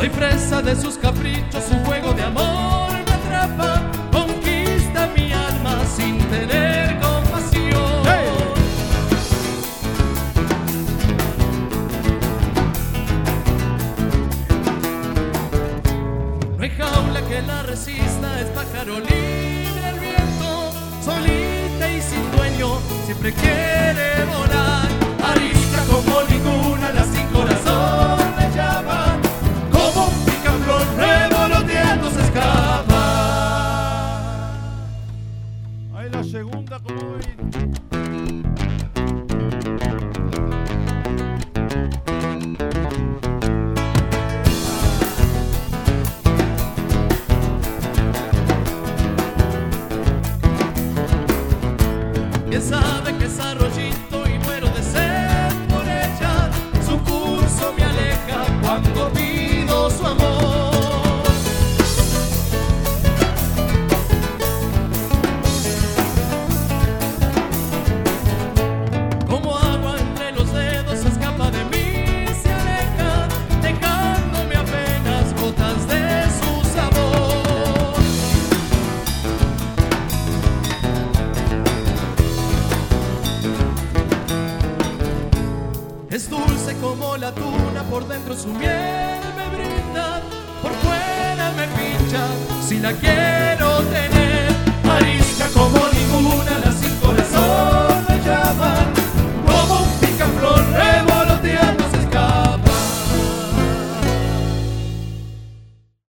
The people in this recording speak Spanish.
Soy presa de sus caprichos, su juego de amor me atrapa, conquista mi alma sin tener compasión. ¡Hey! No hay jaula que la resista, es pájaro libre al viento, solita y sin dueño, siempre quiere volar. Arisca como ninguna, las sin corazón me llaman, como un picaflor revoloteando se escapa. Ahí la segunda, como ven. Bien sabe que es arroyito y muero de sed por ella. Su curso me aleja cuando pido su amor. Como agua entre los dedos se escapa de mí, se aleja, dejándome apenas gotas de su sabor. Es dulce como la tuna, por dentro su miel me brinda, por fuera me pincha, si la quiero